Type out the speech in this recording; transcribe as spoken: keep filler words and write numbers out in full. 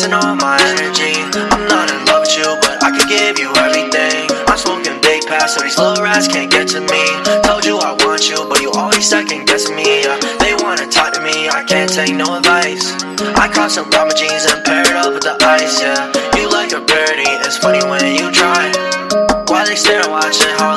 wasting all my energy. I'm not in love with you, but I could give you everything. I'm smoking big pass, so these little rats can't get to me. Told you I want you, but you always second guessing me. Yeah, they wanna talk to me, I can't take no advice. I caught some Brahma jeans and paired up with the ice, yeah. You like a birdie, it's funny when you try. Why they stare watching how